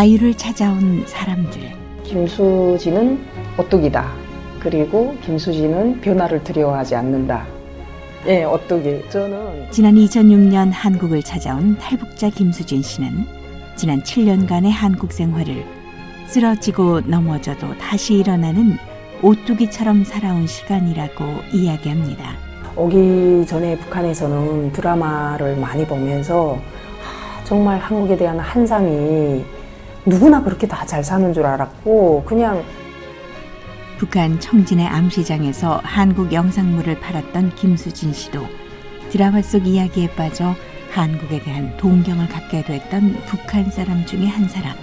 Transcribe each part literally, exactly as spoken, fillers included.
자유를 찾아온 사람들. 김수진은 오뚜기다. 그리고 김수진은 변화를 두려워하지 않는다. 예, 오뚜기. 저는 지난 이천육 년 한국을 찾아온 탈북자 김수진 씨는 지난 칠 년간의 한국 생활을 쓰러지고 넘어져도 다시 일어나는 오뚜기처럼 살아온 시간이라고 이야기합니다. 오기 전에 북한에서는 드라마를 많이 보면서 정말 한국에 대한 한상이 누구나 그렇게 다 잘 사는 줄 알았고 그냥 북한 청진의 암시장에서 한국 영상물을 팔았던 김수진 씨도 드라마 속 이야기에 빠져 한국에 대한 동경을 갖게 됐던 북한 사람 중에 한 사람.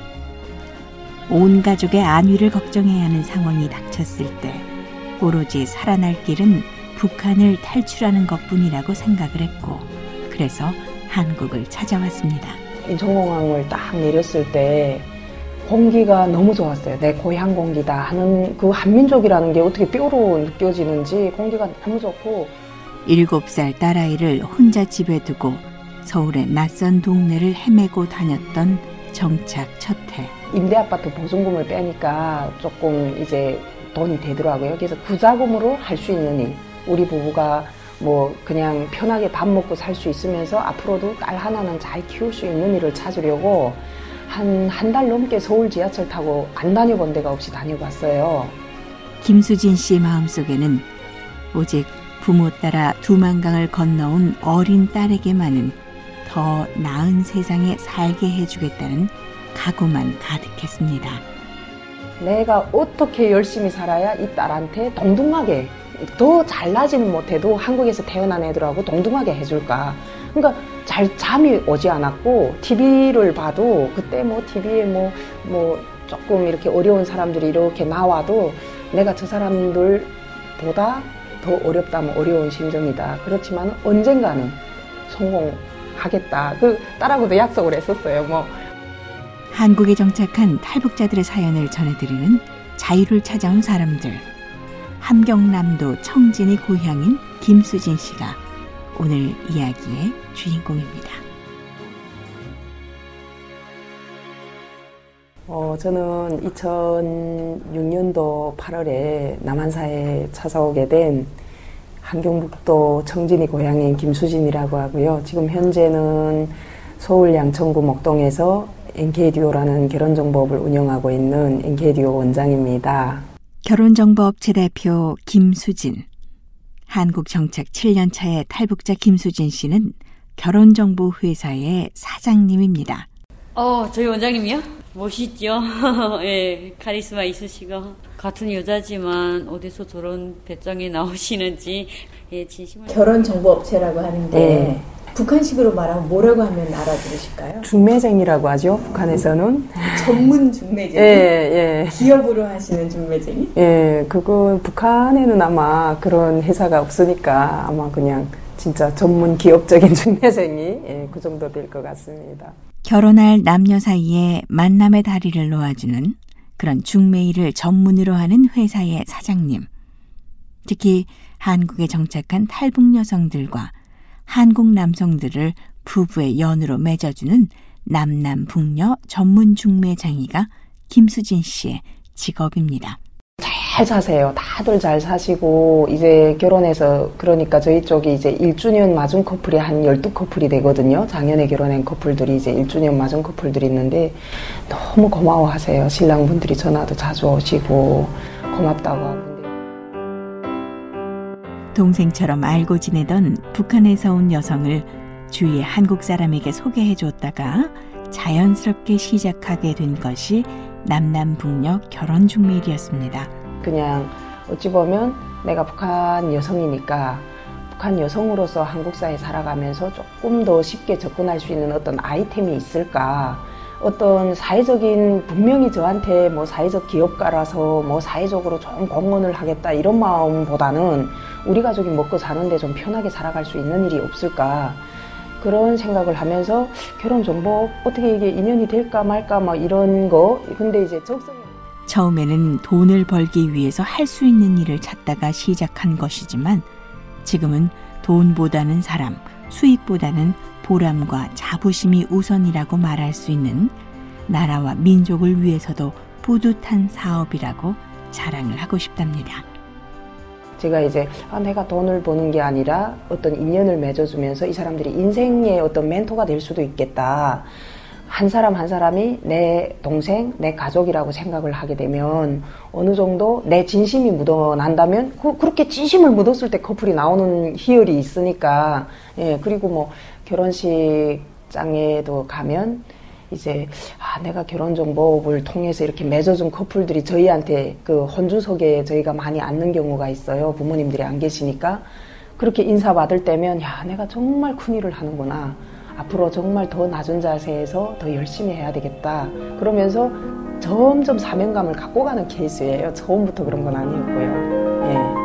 온 가족의 안위를 걱정해야 하는 상황이 닥쳤을 때 오로지 살아날 길은 북한을 탈출하는 것뿐이라고 생각을 했고 그래서 한국을 찾아왔습니다. 인천공항을 딱 내렸을 때 공기가 너무 좋았어요. 내 고향 공기다 하는 그 한민족이라는 게 어떻게 뼈로 느껴지는지 공기가 너무 좋고 일곱 살 딸아이를 혼자 집에 두고 서울의 낯선 동네를 헤매고 다녔던 정착 첫 해. 임대아파트 보증금을 빼니까 조금 이제 돈이 되더라고요. 그래서 부자금으로 할 수 있는 일. 우리 부부가 뭐 그냥 편하게 밥 먹고 살 수 있으면서 앞으로도 딸 하나는 잘 키울 수 있는 일을 찾으려고 한 한 달 넘게 서울 지하철 타고 안 다녀본 데가 없이 다녀봤어요. 김수진 씨 마음속에는 오직 부모 따라 두만강을 건너온 어린 딸에게만은 더 나은 세상에 살게 해주겠다는 각오만 가득했습니다. 내가 어떻게 열심히 살아야 이 딸한테 동등하게 더 잘나지는 못해도 한국에서 태어난 애들하고 동등하게 해줄까. 그러니까 잘 잠이 오지 않았고 티비를 봐도 그때 뭐 티비에 뭐, 뭐 조금 이렇게 어려운 사람들이 이렇게 나와도 내가 저 사람들보다 더 어렵다면 어려운 심정이다. 그렇지만 언젠가는 성공하겠다. 그 딸하고도 약속을 했었어요. 뭐 한국에 정착한 탈북자들의 사연을 전해드리는 자유를 찾아온 사람들. 함경남도 청진이 고향인 김수진 씨가 오늘 이야기의 주인공입니다. 어, 저는 이천육 년도 팔월에 남한사에 찾아오게 된 함경북도 청진이 고향인 김수진이라고 하고요. 지금 현재는 서울 양천구 목동에서 엔케이듀오라는 결혼정보업을 운영하고 있는 엔케이듀오 원장입니다. 결혼정보업체 대표 김수진. 한국 정착 칠 년 차의 탈북자 김수진 씨는 결혼정보회사의 사장님입니다. 어, 저희 원장님이요? 멋있죠? 예, 카리스마 있으시고 같은 여자지만 어디서 저런 배짱이 나오시는지 예, 진심을 결혼정보업체라고 하는데 네. 북한식으로 말하면 뭐라고 하면 알아들으실까요? 중매쟁이라고 하죠. 북한에서는. 전문 중매쟁이? 예, 예. 기업으로 하시는 중매쟁이? 예, 그거 북한에는 아마 그런 회사가 없으니까 아마 그냥 진짜 전문 기업적인 중매쟁이 예, 그 정도 될 것 같습니다. 결혼할 남녀 사이에 만남의 다리를 놓아주는 그런 중매일을 전문으로 하는 회사의 사장님. 특히 한국에 정착한 탈북 여성들과 한국 남성들을 부부의 연으로 맺어주는 남남북녀 전문 중매장이가 김수진 씨의 직업입니다. 잘 사세요. 다들 잘 사시고 이제 결혼해서 그러니까 저희 쪽이 이제 일 주년 맞은 커플이 한 열두 커플이 되거든요. 작년에 결혼한 커플들이 이제 일 주년 맞은 커플들이 있는데 너무 고마워하세요. 신랑분들이 전화도 자주 오시고 고맙다고 하고. 동생처럼 알고 지내던 북한에서 온 여성을 주위의 한국 사람에게 소개해줬다가 자연스럽게 시작하게 된 것이 남남북녀 결혼 중매일이었습니다. 그냥 어찌 보면 내가 북한 여성이니까 북한 여성으로서 한국 사회에 살아가면서 조금 더 쉽게 접근할 수 있는 어떤 아이템이 있을까. 어떤 사회적인 분명히 저한테 뭐 사회적 기업가라서 뭐 사회적으로 좋은 공헌을 하겠다 이런 마음보다는 우리 가족이 먹고 사는데 좀 편하게 살아갈 수 있는 일이 없을까 그런 생각을 하면서 결혼 정보 어떻게 이게 인연이 될까 말까 뭐 이런 거 근데 이제 적성이 처음에는 돈을 벌기 위해서 할 수 있는 일을 찾다가 시작한 것이지만 지금은 돈보다는 사람, 수익보다는 보람과 자부심이 우선이라고 말할 수 있는 나라와 민족을 위해서도 뿌듯한 사업이라고 자랑을 하고 싶답니다. 제가 이제 아, 내가 돈을 버는 게 아니라 어떤 인연을 맺어주면서 이 사람들이 인생의 어떤 멘토가 될 수도 있겠다. 한 사람 한 사람이 내 동생, 내 가족이라고 생각을 하게 되면 어느 정도 내 진심이 묻어난다면 그, 그렇게 진심을 묻었을 때 커플이 나오는 희열이 있으니까. 예, 그리고 뭐 결혼식장에도 가면 이제 아, 내가 결혼정보업을 통해서 이렇게 맺어준 커플들이 저희한테 그 혼주석에 저희가 많이 앉는 경우가 있어요. 부모님들이 안 계시니까. 그렇게 인사받을 때면 야, 내가 정말 큰일을 하는구나. 앞으로 정말 더 낮은 자세에서 더 열심히 해야 되겠다. 그러면서 점점 사명감을 갖고 가는 케이스예요. 처음부터 그런 건 아니었고요. 예.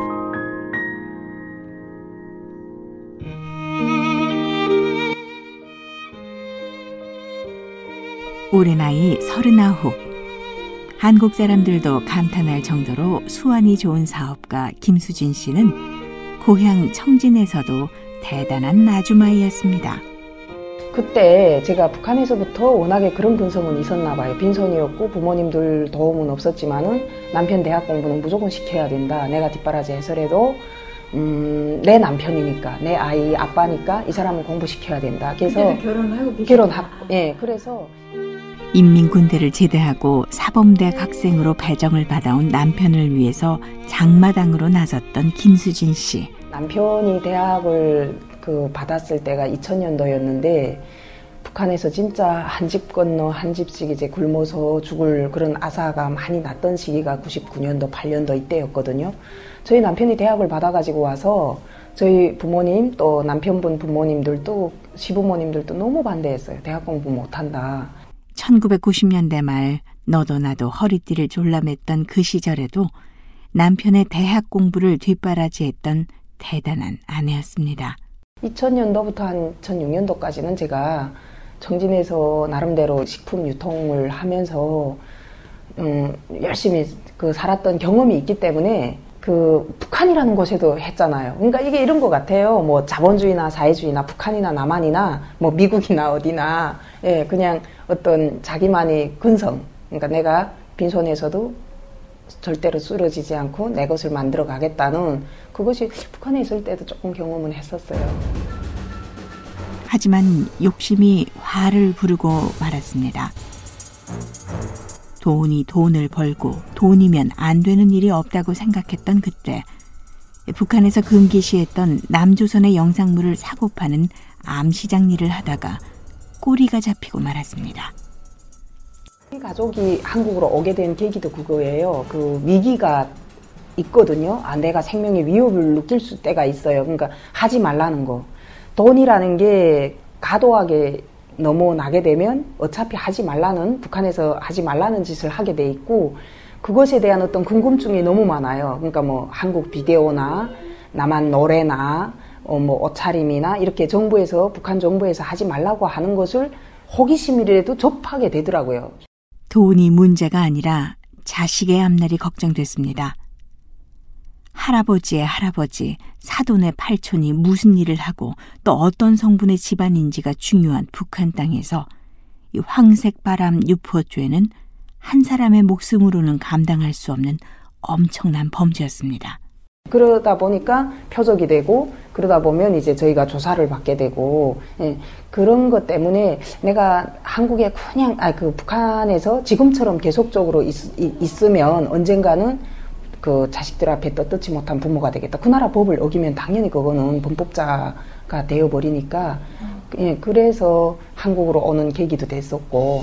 올해 나이 서른아홉. 한국 사람들도 감탄할 정도로 수완이 좋은 사업가 김수진 씨는 고향 청진에서도 대단한 아주마이였습니다. 그때 제가 북한에서부터 워낙에 그런 근성은 있었나 봐요. 빈손이었고 부모님들 도움은 없었지만은 남편 대학 공부는 무조건 시켜야 된다. 내가 뒷바라지 해서라도 음, 내 남편이니까, 내 아이 아빠니까 이 사람은 공부시켜야 된다. 그래서 결혼을 하고 결혼하고, 예, 그래서 인민군대를 제대하고 사범대 학생으로 배정을 받아온 남편을 위해서 장마당으로 나섰던 김수진 씨. 남편이 대학을 그 받았을 때가 이천 년도였는데 북한에서 진짜 한 집 건너 한 집씩 이제 굶어서 죽을 그런 아사가 많이 났던 시기가 구십구 년도, 팔 년도 이때였거든요. 저희 남편이 대학을 받아가지고 와서 저희 부모님 또 남편분 부모님들도 시부모님들도 너무 반대했어요. 대학 공부 못한다. 천구백구십 년대 말 너도 나도 허리띠를 졸라맸던 그 시절에도 남편의 대학 공부를 뒷바라지했던 대단한 아내였습니다. 이천 년도부터 한 이천육 년도까지는 제가 청진에서 나름대로 식품 유통을 하면서 음, 열심히 그 살았던 경험이 있기 때문에 그 북한이라는 곳에도 했잖아요. 그러니까 이게 이런 것 같아요. 뭐 자본주의나 사회주의나 북한이나 남한이나 뭐 미국이나 어디나 예, 그냥 어떤 자기만의 근성. 그러니까 내가 빈손에서도 절대로 쓰러지지 않고 내 것을 만들어 가겠다는 그것이 북한에 있을 때도 조금 경험은 했었어요. 하지만 욕심이 화를 부르고 말았습니다. 돈이 돈을 벌고 돈이면 안 되는 일이 없다고 생각했던 그때 북한에서 금기시했던 남조선의 영상물을 사고 파는 암시장 일을 하다가 꼬리가 잡히고 말았습니다. 가족이 한국으로 오게 된 계기도 그거예요. 그 위기가 있거든요. 아, 내가 생명의 위협을 느낄 수 때가 있어요. 그러니까 하지 말라는 거. 돈이라는 게 과도하게 넘어나게 되면 어차피 하지 말라는, 북한에서 하지 말라는 짓을 하게 돼 있고, 그것에 대한 어떤 궁금증이 너무 많아요. 그러니까 뭐 한국 비디오나 남한 노래나 어 뭐 옷차림이나 이렇게 정부에서, 북한 정부에서 하지 말라고 하는 것을 호기심이라도 접하게 되더라고요. 돈이 문제가 아니라 자식의 앞날이 걱정됐습니다. 할아버지의 할아버지, 사돈의 팔촌이 무슨 일을 하고 또 어떤 성분의 집안인지가 중요한 북한 땅에서 이 황색바람 유포죄는 한 사람의 목숨으로는 감당할 수 없는 엄청난 범죄였습니다. 그러다 보니까 표적이 되고, 그러다 보면 이제 저희가 조사를 받게 되고, 예, 그런 것 때문에 내가 한국에 그냥, 아, 그 북한에서 지금처럼 계속적으로 있, 있으면 언젠가는 그 자식들 앞에 떳떳지 못한 부모가 되겠다. 그 나라 법을 어기면 당연히 그거는 범법자가 되어버리니까, 예, 그래서 한국으로 오는 계기도 됐었고.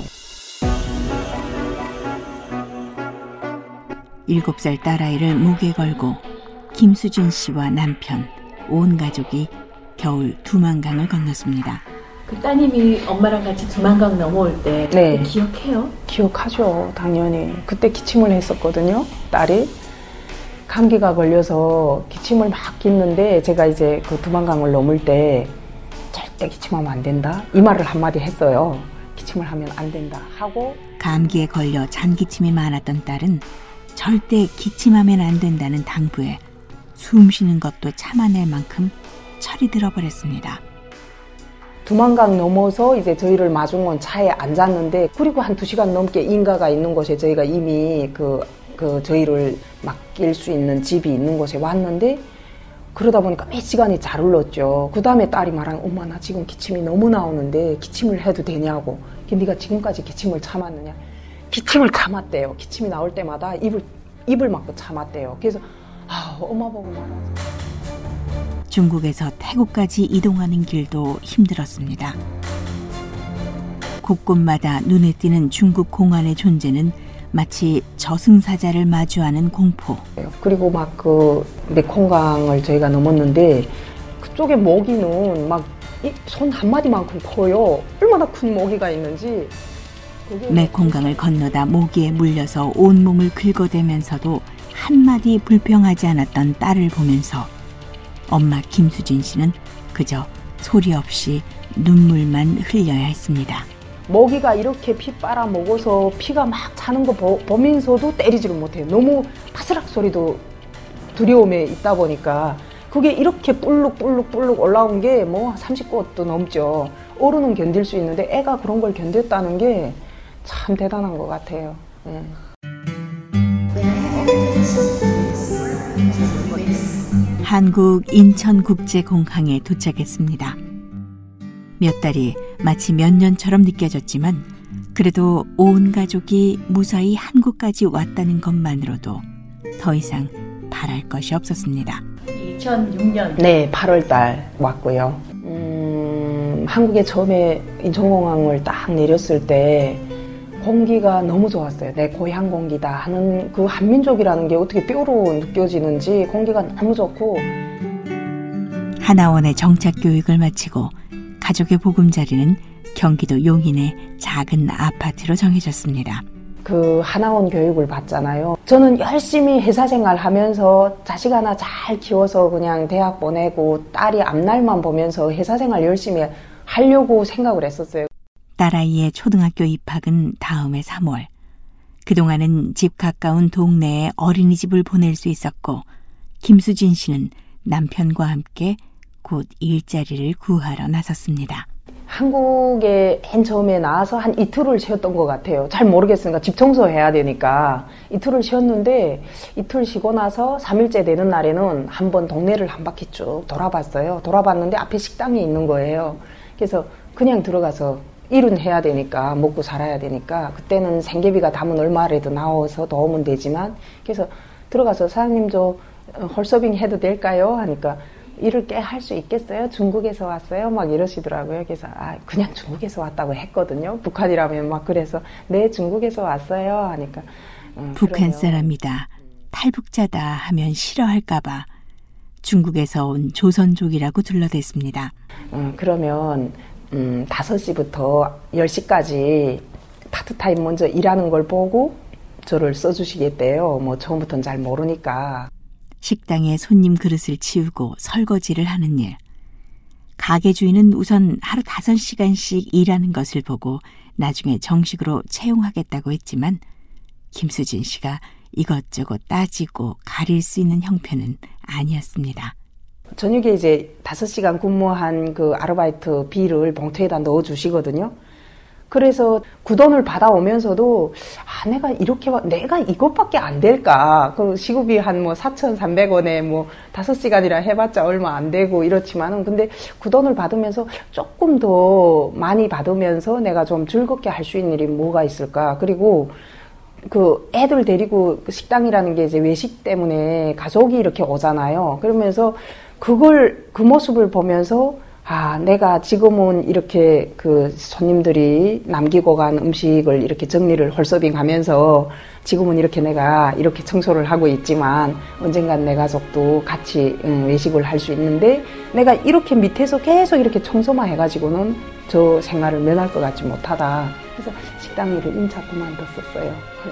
일곱 살 딸아이를 목에 걸고 김수진 씨와 남편, 온 가족이 겨울 두만강을 건넜습니다. 그 따님이 엄마랑 같이 두만강 넘어올 때 네. 기억해요? 기억하죠, 당연히. 그때 기침을 했었거든요, 딸이. 감기가 걸려서 기침을 막 깃는데 제가 이제 그 두만강을 넘을 때 절대 기침하면 안 된다, 이 말을 한마디 했어요. 기침을 하면 안 된다 하고. 감기에 걸려 잔기침이 많았던 딸은 절대 기침하면 안 된다는 당부에 숨 쉬는 것도 참아낼 만큼 철이 들어버렸습니다. 두만강 넘어서 이제 저희를 마중온 차에 앉았는데, 그리고 한 두 시간 넘게 인가가 있는 곳에 저희가 이미 그, 그 저희를 맡길 수 있는 집이 있는 곳에 왔는데, 그러다 보니까 몇 시간이 잘 흘렀죠. 그 다음에 딸이 말하는, 엄마 나 지금 기침이 너무 나오는데 기침을 해도 되냐고. 네가 지금까지 기침을 참았느냐. 기침을 참았대요. 기침이 나올 때마다 입을, 입을 막고 참았대요. 그래서 아, 엄마 보고 말하지. 중국에서 태국까지 이동하는 길도 힘들었습니다. 곳곳마다 눈에 띄는 중국 공안의 존재는 마치 저승사자를 마주하는 공포. 그리고 막 그 메콩강을 저희가 넘었는데, 그쪽에 모기는 막 손 한마디만큼 커요. 얼마나 큰 모기가 있는지. 메콩강을 건너다 모기에 물려서 온몸을 긁어대면서도 한마디 불평하지 않았던 딸을 보면서 엄마 김수진 씨는 그저 소리 없이 눈물만 흘려야 했습니다. 모기가 이렇게 피 빨아먹어서 피가 막 차는 거 보, 보면서도 때리지를 못해요. 너무 파스락 소리도 두려움에 있다 보니까 그게 이렇게 뿔룩뿔룩뿔룩 올라온 게 뭐 삼십 곳도 넘죠. 어른은 견딜 수 있는데 애가 그런 걸 견뎠다는 게 참 대단한 것 같아요. 네. 한국 인천국제공항에 도착했습니다. 몇 달이 마치 몇 년처럼 느껴졌지만 그래도 온 가족이 무사히 한국까지 왔다는 것만으로도 더 이상 바랄 것이 없었습니다. 이천육 년 네, 팔월 달 왔고요. 음, 한국에 처음에 인천공항을 딱 내렸을 때 공기가 너무 좋았어요. 내 고향 공기다 하는 그 한민족이라는 게 어떻게 뼈로 느껴지는지 공기가 너무 좋고. 하나원의 정착 교육을 마치고 가족의 보금자리는 경기도 용인의 작은 아파트로 정해졌습니다. 그 하나원 교육을 받잖아요. 저는 열심히 회사 생활 하면서 자식 하나 잘 키워서 그냥 대학 보내고 딸이 앞날만 보면서 회사 생활 열심히 하려고 생각을 했었어요. 딸아이의 초등학교 입학은 다음해 삼월. 그동안은 집 가까운 동네에 어린이집을 보낼 수 있었고 김수진 씨는 남편과 함께 곧 일자리를 구하러 나섰습니다. 한국에 맨 처음에 나와서 한 이틀을 쉬었던 것 같아요. 잘 모르겠으니까 집 청소해야 되니까 이틀을 쉬었는데, 이틀 쉬고 나서 삼 일째 되는 날에는 한번 동네를 한 바퀴 쭉 돌아봤어요. 돌아봤는데 앞에 식당이 있는 거예요. 그래서 그냥 들어가서 일은 해야 되니까, 먹고 살아야 되니까, 그때는 생계비가 담은 얼마라도 나와서 도움은 되지만, 그래서 들어가서 사장님 저 홀서빙 해도 될까요? 하니까 일을 꽤 할 수 있겠어요? 중국에서 왔어요? 막 이러시더라고요. 그래서 아, 그냥 중국에서 왔다고 했거든요. 북한이라면 막 그래서 네, 중국에서 왔어요 하니까 어, 북한 그러면. 사람이다, 탈북자다 하면 싫어할까봐 중국에서 온 조선족이라고 둘러댔습니다. 어, 그러면 음, 다섯 시부터 열 시까지 파트타임 먼저 일하는 걸 보고 저를 써주시겠대요. 뭐 처음부터는 잘 모르니까. 식당에 손님 그릇을 치우고 설거지를 하는 일. 가게 주인은 우선 하루 다섯 시간씩 일하는 것을 보고 나중에 정식으로 채용하겠다고 했지만 김수진 씨가 이것저것 따지고 가릴 수 있는 형편은 아니었습니다. 저녁에 이제 다섯 시간 근무한 그 아르바이트 비를 봉투에다 넣어주시거든요. 그래서 그 돈을 받아오면서도 아, 내가 이렇게 내가 이것밖에 안 될까? 그 시급이 한 뭐 사천삼백 원에 뭐 다섯 시간이라 해봤자 얼마 안 되고 이렇지만은 근데 그 돈을 받으면서 조금 더 많이 받으면서 내가 좀 즐겁게 할 수 있는 일이 뭐가 있을까? 그리고 그 애들 데리고 식당이라는 게 이제 외식 때문에 가족이 이렇게 오잖아요. 그러면서 그걸 그 모습을 보면서 아, 내가 지금은 이렇게 그 손님들이 남기고 간 음식을 이렇게 정리를 홀서빙 하면서 지금은 이렇게 내가 이렇게 청소를 하고 있지만 언젠간 내 가족도 같이 외식을 할 수 있는데 내가 이렇게 밑에서 계속 이렇게 청소만 해가지고는 저 생활을 면할 것 같지 못하다. 그래서 식당 일을 임차 그만뒀었어요.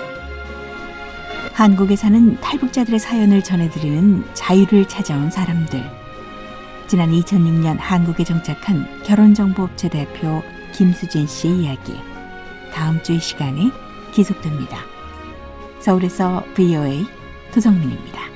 한국에 사는 탈북자들의 사연을 전해드리는 자유를 찾아온 사람들. 지난 이천육 년 한국에 정착한 결혼정보업체 대표 김수진 씨의 이야기. 다음 주 이 시간에 계속됩니다. 서울에서 브이오에이 도성민입니다.